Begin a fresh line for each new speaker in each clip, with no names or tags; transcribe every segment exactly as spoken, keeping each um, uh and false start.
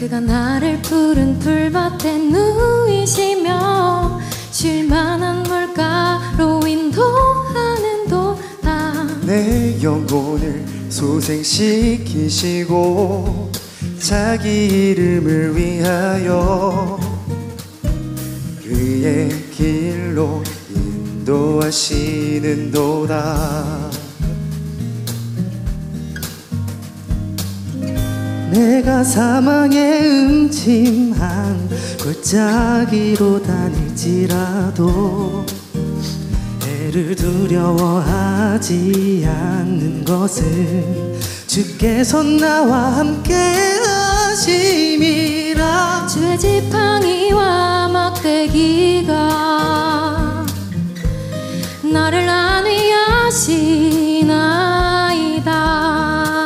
그가 나를 푸른 풀밭에 누이시며 쉴만한 물가로 인도하는 도다.
내 영혼을 소생시키시고 자기 이름을 위하여 그의 길로 인도하시는 도다. 내가 사망의 음침한 골짜기로 다닐지라도 해를 두려워하지 않는 것은 주께서 나와 함께 하심이라.
주의 지팡이와 막대기가 나를 안위하시나이다.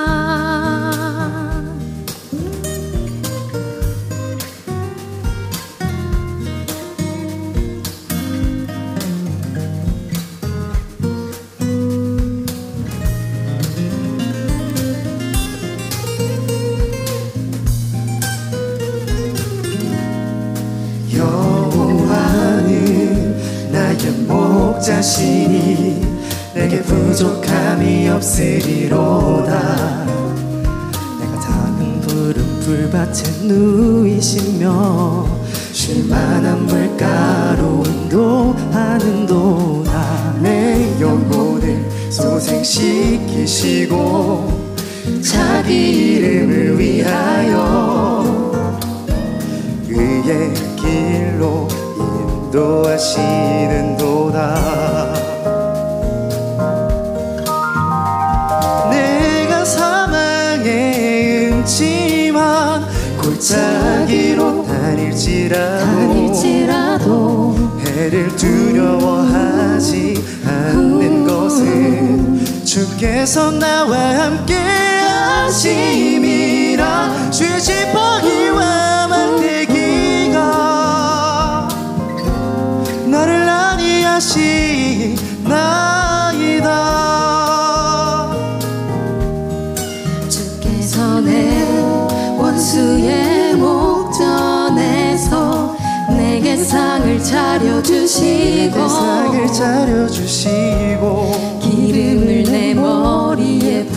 여호와는 나의 목자시니 내게 부족함이 없으리로다. 내가 작은 푸른 풀밭에 누이시며 쉴만한 물가로 인도하는 도다. 내 영혼을 소생시키시고 자기 이름을 위하여 그의 길로 인도하시는 도다. 내가 사망의 음침한 골짜기로 다닐지라도,
다닐지라도
해를 두려워하지 않는 것은 주께서 나와 함께 하심이라. 주의 지팡이와 막대기가 나를 안위하시나이다.
주께서 내 원수의 목전에서 내게 상을 차려주시고,
상을 차려주시고
기름을 내 머리에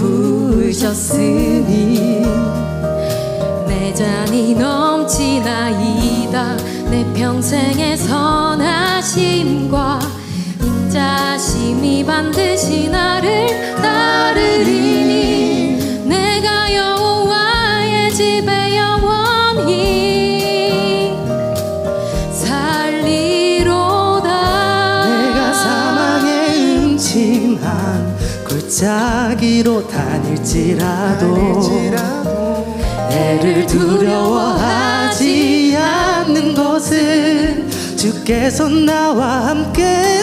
부으셨으니 내 잔이 넘치나이다. 내 평생의 선하심과 인자심이 반드시 나를 따르리니 내가 여호와의 집에 영원히 살리로다.
내가 사망의 음침한 골짜기로 다닐지라도, 다닐지라도 해를 두려워하지 않는 것은 주께서 나와 함께